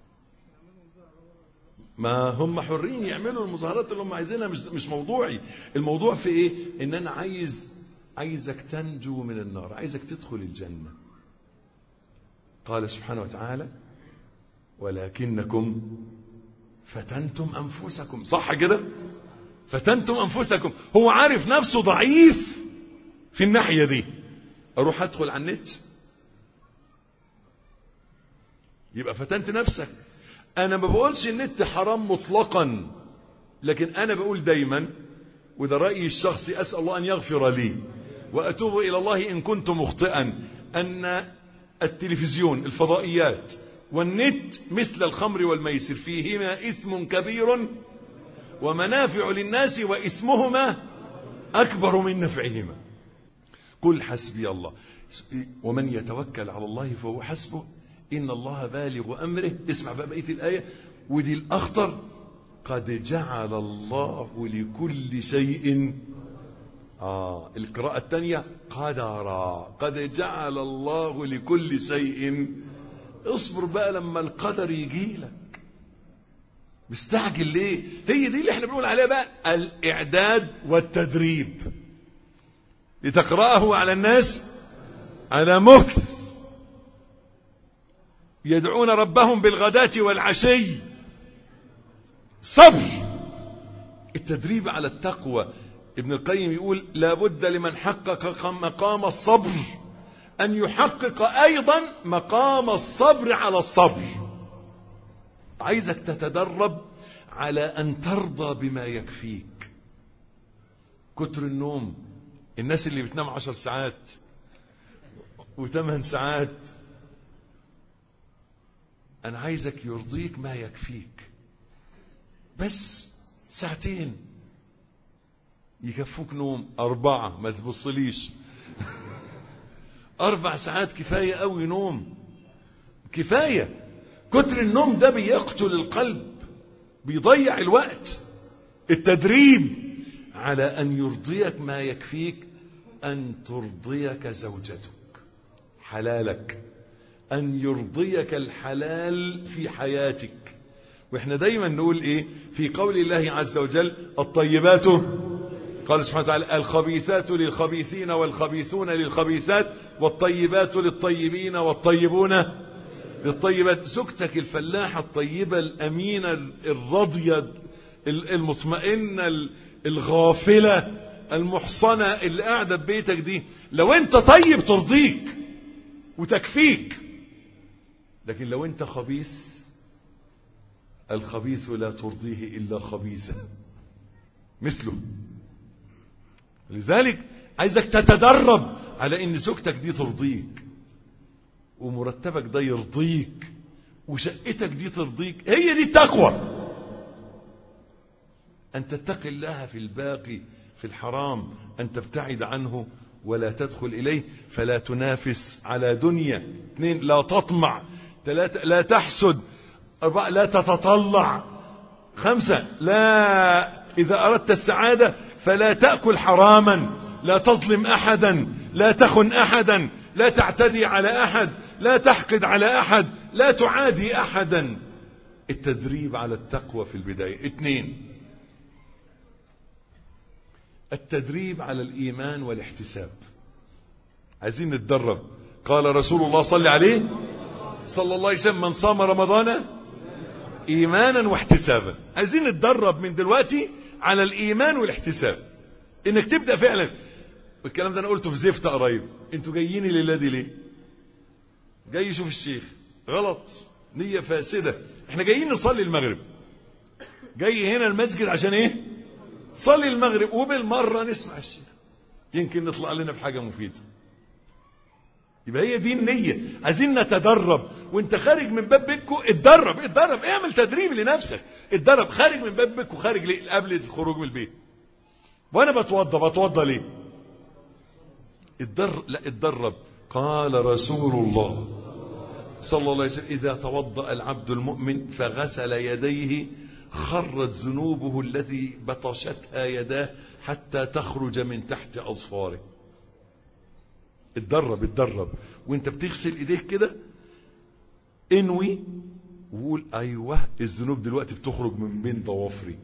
[SPEAKER 1] ما هم حرين يعملوا المظاهرات اللي هم عايزينها، مش مش موضوعي. الموضوع في ايه؟ ان انا عايز عايزك تنجو من النار، عايزك تدخل الجنة. قال سبحانه وتعالى ولكنكم فتنتم أنفسكم. صح كده؟ فتنتم أنفسكم. هو عارف نفسه ضعيف في الناحية دي، أروح أدخل على النت يبقى فتنت نفسك. أنا ما بقولش النت حرام مطلقا، لكن أنا بقول دايما، وده رأيي الشخصي، أسأل الله أن يغفر لي وأتوب إلى الله إن كنت مخطئا، أن التلفزيون، الفضائيات والنت مثل الخمر والميسر، فيهما إثم كبير ومنافع للناس وإثمهما أكبر من نفعهما. قل حسبي الله ومن يتوكل على الله فهو حسبه إن الله بالغ أمره. اسمع بقى بقية الآية ودي الأخطر. قد جعل الله لكل شيء آه القراءة الثانية قدرا. قد جعل الله لكل شيء. اصبر بقى لما القدر يجي لك، مستعجل ليه؟ هي دي اللي احنا بنقول عليها بقى الإعداد والتدريب، لتقرأه على الناس على مكث، يدعون ربهم بالغداة والعشي. صبر، التدريب على التقوى. ابن القيم يقول لابد لمن حقق مقام الصبر أن يحقق أيضا مقام الصبر على الصبر. عايزك تتدرب على أن ترضى بما يكفيك. كتر النوم، الناس اللي بتنام عشر ساعات وثمان ساعات، أنا عايزك يرضيك ما يكفيك، بس ساعتين يكفوك نوم. أربعة ما تبصليش أربع ساعات كفاية أوي نوم، كفاية. كتر النوم ده بيقتل القلب، بيضيع الوقت. التدريب على أن يرضيك ما يكفيك أن ترضيك زوجتك، حلالك، أن يرضيك الحلال في حياتك. وإحنا دايما نقول إيه في قول الله عز وجل الطيبات، قال سبحانه وتعالى الخبيثات للخبيثين والخبيثون للخبيثات والطيبات للطيبين والطيبون للطيبات. زوجتك الفلاحة الطيبة الأمينة الراضية المطمئنة الغافلة المحصنة اللي قاعدة ببيتك دي، لو انت طيب ترضيك وتكفيك. لكن لو انت خبيث، الخبيث لا ترضيه إلا خبيثة مثله. لذلك عايزك تتدرب على ان زوجتك دي ترضيك، ومرتبك ده يرضيك، وشقتك دي ترضيك. هي دي التقوى، أن تتقي الله في الباقي، في الحرام أن تبتعد عنه ولا تدخل إليه. فلا تنافس على دنيا. اثنين، لا تطمع. ثلاثة، لا تحسد. أربعة، لا تتطلع. خمسة، لا إذا أردت السعادة فلا تأكل حراما، لا تظلم أحدا، لا تخن أحدا، لا تعتدي على أحد، لا تحقد على أحد، لا تعادي أحدا. التدريب على التقوى في البداية. اثنين، التدريب على الإيمان والاحتساب. عايزين نتدرب. قال رسول الله صلى عليه صلى الله عليه وسلم من صام رمضان إيمانا واحتسابا. عايزين نتدرب من دلوقتي على الإيمان والاحتساب، إنك تبدأ فعلا. والكلام ده أنا قلته في زفتة قريب. انتوا جايين لله دي ليه؟ جاي يشوف الشيخ؟ غلط، نية فاسدة. احنا جايين نصلي المغرب، جاي هنا المسجد عشان ايه؟ صلي المغرب، وبالمرة نسمع الشيخ، يمكن نطلع لنا بحاجة مفيدة. يبقى هي دي النية. عايزين نتدرب. وانت خارج من باب بيتكو اتدرب، اتدرب، اعمل تدريب لنفسك. اتدرب خارج من باب بيتكو، خارج ليه؟ قبل الخروج من البيت. وانا بتوضى، بتوضى ليه؟ اتدرب. لا اتدرب. قال رسول الله صلى الله عليه وسلم إذا توضأ العبد المؤمن فغسل يديه خرت ذنوبه التي بطشتها يداه حتى تخرج من تحت أظفاره. اتدرب، اتدرب. وانت بتغسل ايديك كده انوي وقول ايوه الذنوب دلوقتي بتخرج من بين ضوافري.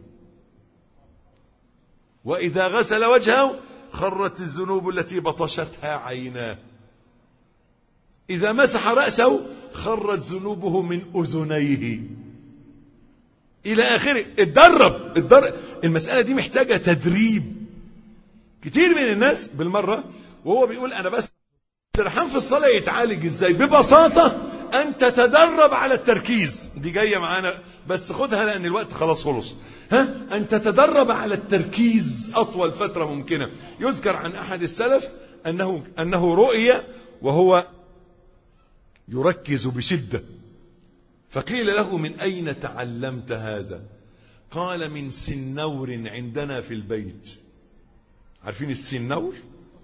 [SPEAKER 1] واذا غسل وجهه خرت الذنوب التي بطشتها عيناه. اذا مسح رأسه خرت ذنوبه من اذنيه الى اخره. اتدرب، اتدرب. المسألة دي محتاجة تدريب. كتير من الناس بالمرة وهو بيقول انا بس سرحان في الصلاة يتعالج ازاي؟ ببساطة ان تتدرب على التركيز. دي جاية معانا بس خدها لان الوقت خلاص خلص. ها؟ ان تتدرب على التركيز اطول فترة ممكنة. يذكر عن احد السلف انه انه رؤيا وهو يركز بشدة، فقيل له من اين تعلمت هذا؟ قال من سنور عندنا في البيت. عارفين السنور؟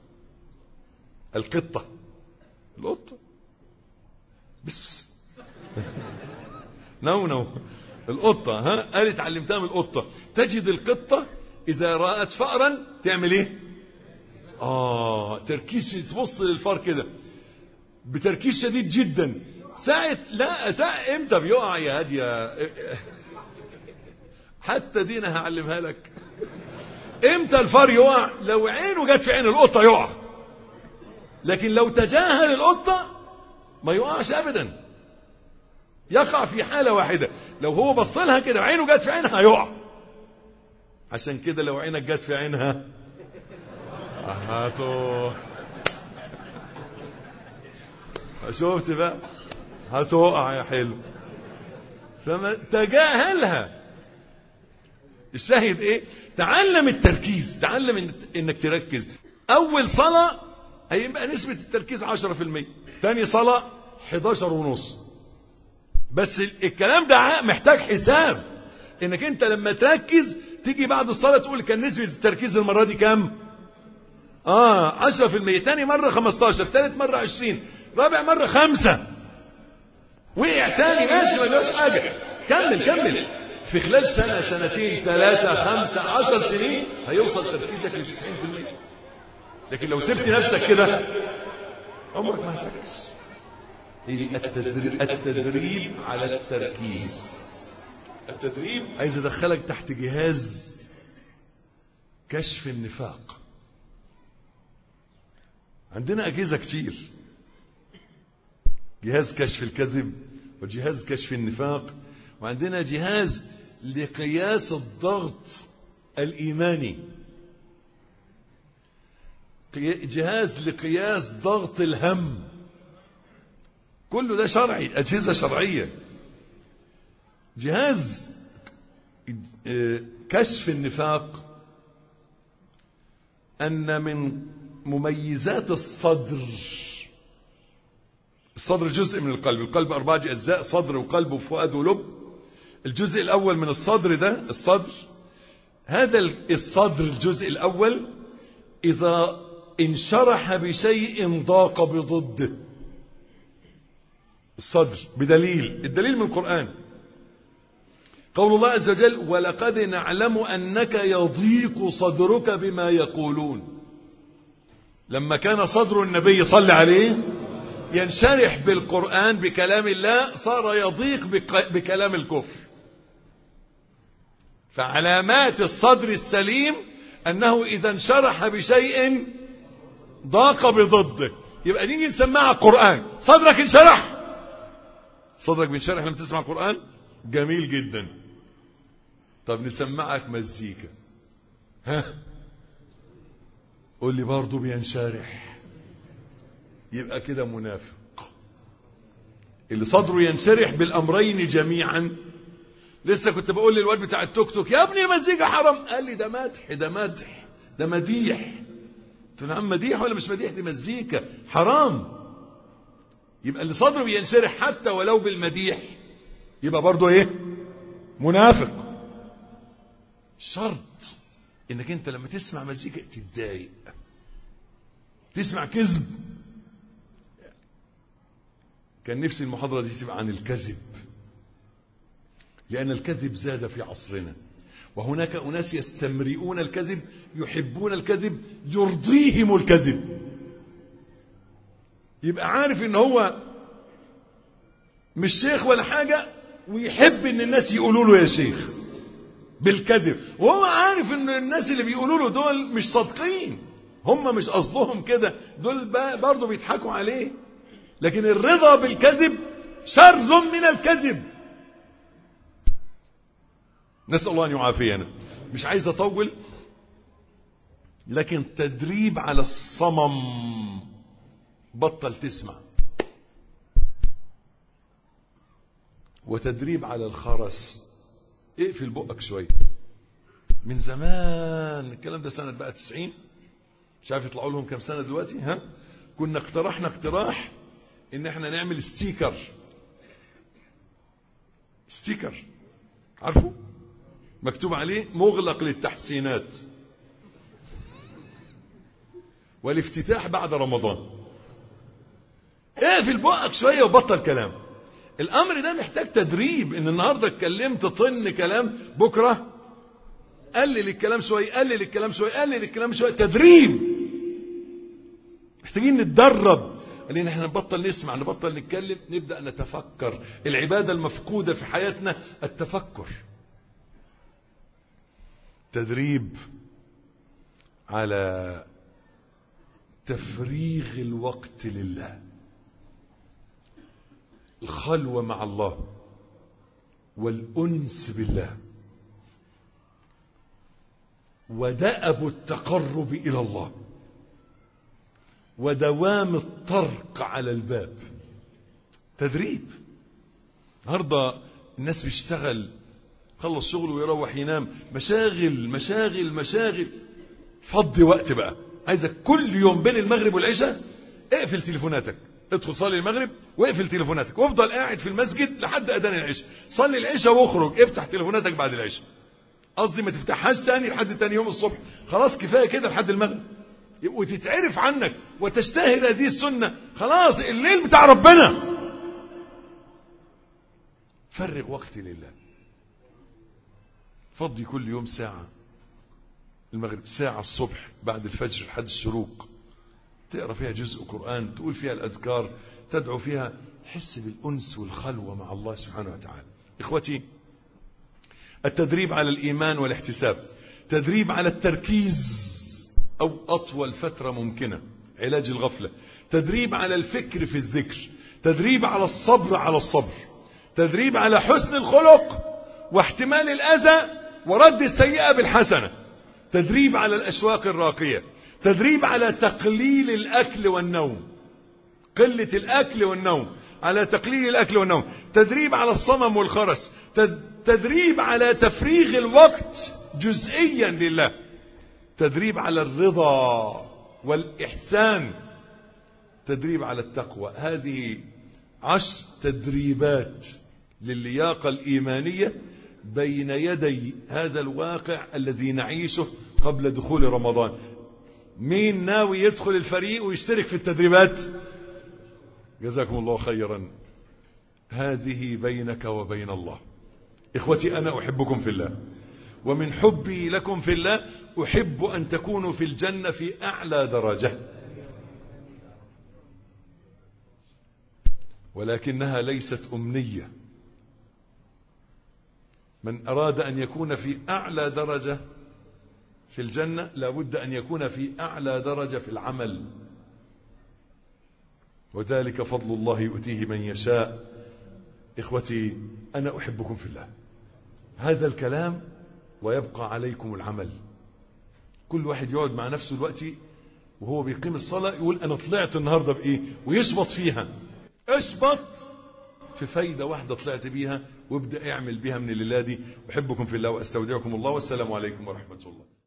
[SPEAKER 1] القطة، القطة بس بس نو نو القطة. ها؟ قال اتعلمتها من القطة. تجد القطة إذا رأت فأرا تعمل ايه؟ آه تركيز، تبص للفار كده بتركيز شديد جدا. ساعة لا ساعة امتى بيقع يا هادية؟ حتى دي انا هعلمها لك. امتى الفار يقع؟ لو عينه جت في عين القطة يقع، لكن لو تجاهل القطة ما يقعش ابدا. يقع في حالة واحدة، لو هو بص لها كده وعينه جت في عينها يقع. عشان كده لو عينك جت في عينها هاتو شفت بقى هتوقع يا حلو. فما تجاهلها. الشاهد ايه؟ تعلم التركيز، تعلم انك تركز. اول صلاة هيبقى نسبة التركيز عشرة في المية، تاني صلاة حداشر ونص. بس الكلام ده محتاج حساب، انك انت لما تركز تيجي بعد الصلاة تقول كان نسبة التركيز المرة دي كام؟ اه عشرة في المية، تاني مرة خمستاشر، تالت مرة عشرين، رابع مرة خمسة، وقع تاني ماشي ما جاش حاجة. كمل كمل، في خلال سنة سنتين ثلاثة خمسة عشر سنين هيوصل تركيزك ل تسعين في المية. لكن لو سبت نفسك كده عمرك ما هتركز. التدريب على التركيز. التدريب عايز ادخلك تحت جهاز كشف النفاق. عندنا اجهزة كتير، جهاز كشف الكذب وجهاز كشف النفاق، وعندنا جهاز لقياس الضغط الإيماني، جهاز لقياس ضغط الهم. كله ده شرعي، أجهزة شرعية. جهاز كشف النفاق أن من مميزات الصدر، الصدر جزء من القلب، القلب أربعة أجزاء، صدر وقلب وفؤاد ولب. الجزء الأول من الصدر ده الصدر، هذا الصدر الجزء الأول إذا انشرح بشيء ضاق بضده. الصدر بدليل، الدليل من القرآن قول الله عز وجل ولقد نعلم أنك يضيق صدرك بما يقولون. لما كان صدر النبي صلى عليه ينشرح بالقرآن بكلام الله صار يضيق بكلام الكفر. فعلامات الصدر السليم أنه إذا انشرح بشيء ضاق بضده. يبقى نيجي نسمعها قرآن، صدرك انشرح، صدرك بينشرح لما تسمع القرآن، جميل جدا. طب نسمعك مزيكا، ها قول لي برضه بينشرح، يبقى كده منافق. اللي صدره ينشرح بالأمرين جميعا. لسه كنت بقول للواد بتاع التوك توك يا ابني مزيكا حرام، قال لي ده مدح، ده مدح، ده مديح. قلت له نعم مديح ولا مش مديح؟ دي مزيكا حرام. يبقى اللي صدره بينشرح حتى ولو بالمديح يبقى برضه ايه؟ منافق. شرط انك انت لما تسمع مزيكا تتضايق، تسمع كذب. كان نفسي المحاضرة دي تبقى عن الكذب، لأن الكذب زاد في عصرنا، وهناك أناس يستمرئون الكذب، يحبون الكذب، يرضيهم الكذب. يبقى عارف ان هو مش شيخ ولا حاجة ويحب ان الناس يقولوا له يا شيخ بالكذب، وهو عارف ان الناس اللي بيقولوا له دول مش صادقين، هم مش قصدهم كده، دول برضو بيضحكوا عليه. لكن الرضا بالكذب شر من الكذب. نسأل الله أن يعافينا. مش عايز أطول، لكن تدريب على الصمم. بطل تسمع. وتدريب على الخرس. اقفل بقك شوية. من زمان الكلام ده، سنة بقى تسعين، مش عارف يطلعوا لهم كم سنة دلوقتي. ها كنا اقترحنا اقتراح ان احنا نعمل ستيكر. ستيكر عارفه؟ مكتوب عليه مغلق للتحسينات والافتتاح بعد رمضان. اقفل بقك شوية وبطل كلام. الامر ده محتاج تدريب. ان النهاردة اتكلمت طن كلام، بكرة قلل الكلام شوية، قلل الكلام شوية، قلل الكلام شوية. تدريب. محتاجين نتدرب لأن احنا نبطل نسمع، نبطل نتكلم، نبدأ نتفكر. العبادة المفقودة في حياتنا التفكر. تدريب على تفريغ الوقت لله، الخلوة مع الله والأنس بالله، ودأب التقرب إلى الله، ودوام الطرق على الباب. تدريب. النهارده الناس بيشتغل، خلص شغله ويروح ينام، مشاغل مشاغل مشاغل. فضي وقت بقى. عايزك كل يوم بين المغرب والعشاء اقفل تليفوناتك، ادخل صلي المغرب واقفل تليفوناتك، وافضل قاعد في المسجد لحد اذان العشاء. صلي العشاء واخرج، افتح تليفوناتك بعد العشاء. قصدي ما تفتحهاش تاني لحد تاني يوم الصبح، خلاص كفايه كده لحد المغرب، وتتعرف عنك وتشتهر هذه السنه. خلاص الليل بتاع ربنا. فرغ وقت لله. فضي كل يوم ساعه المغرب، ساعه الصبح بعد الفجر لحد الشروق، تقرأ فيها جزء قرآن، تقول فيها الأذكار، تدعو فيها، تحس بالأنس والخلوة مع الله سبحانه وتعالى. إخوتي، التدريب على الإيمان والاحتساب، تدريب على التركيز أو أطول فترة ممكنة، علاج الغفلة، تدريب على الفكر في الذكر، تدريب على الصبر على الصبر، تدريب على حسن الخلق واحتمال الأذى ورد السيئة بالحسنة، تدريب على الأشواق الراقية، تدريب على تقليل الأكل والنوم، قلة الأكل والنوم، على تقليل الأكل والنوم، تدريب على الصمم والخرس، تدريب على تفريغ الوقت جزئيا لله، تدريب على الرضا والإحسان، تدريب على التقوى. هذه عشر تدريبات للياقة الإيمانية بين يدي هذا الواقع الذي نعيشه قبل دخول رمضان. مين ناوي يدخل الفريق ويشترك في التدريبات؟ جزاكم الله خيرا. هذه بينك وبين الله. إخوتي، أنا أحبكم في الله، ومن حبي لكم في الله أحب أن تكونوا في الجنة في أعلى درجة، ولكنها ليست أمنية. من أراد أن يكون في أعلى درجة في الجنة لابد أن يكون في أعلى درجة في العمل، وذلك فضل الله يؤتيه من يشاء. إخوتي، أنا أحبكم في الله. هذا الكلام ويبقى عليكم العمل. كل واحد يقعد مع نفسه دلوقتي وهو بيقيم الصلاة يقول أنا طلعت النهاردة بإيه، ويشبط فيها. اشبط في فايدة واحدة طلعت بيها، وابدأ اعمل بيها من الليلة دي. أحبكم في الله وأستودعكم الله، والسلام عليكم ورحمة الله.